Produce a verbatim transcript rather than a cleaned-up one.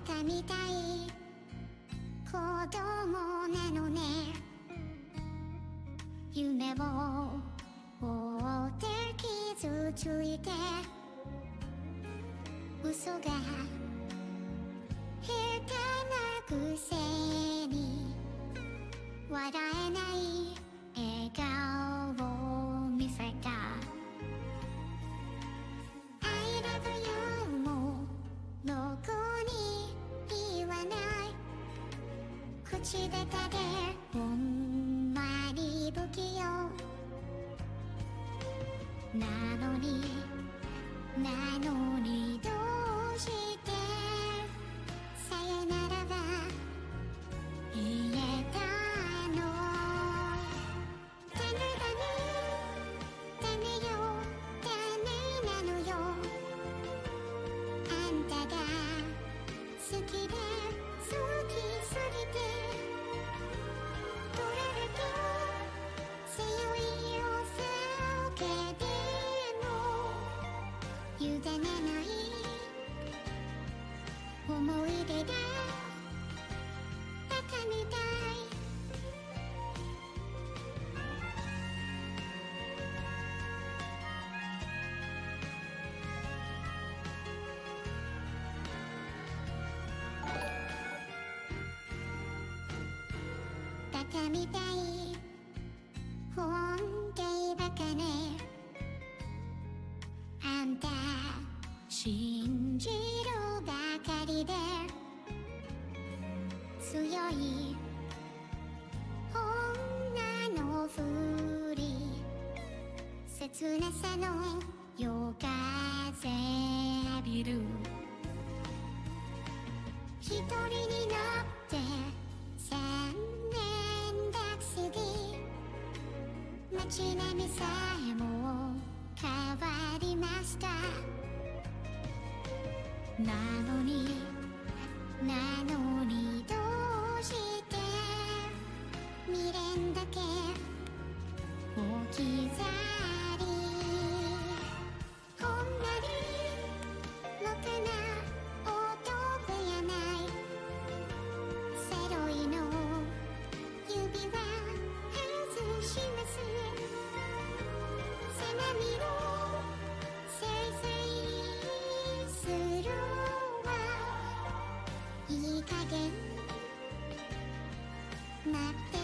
たみたい子供なのね。夢を追って傷ついて嘘が下手なくせに笑えない笑顔を見せた。 I love you もどこに言わない口下手でほんまに不器用なのになのにどうしてさよならは言えたの。ダメダメダメよダメなのよ。あんたが好きで好きすぎて取られた強いお酒でも委ねない思い出がバカみたい。バカみたい本気バカね。あんた信じるばかりで強い女のふり切なさの夜風浴びる。一人になって残念だくすぎ街並みさえも変わりました。なのになのにどうして未練だけ置き去り。こんなにろくな男やないセロイの指輪外します。背波のせいせいするわ。いい加減待って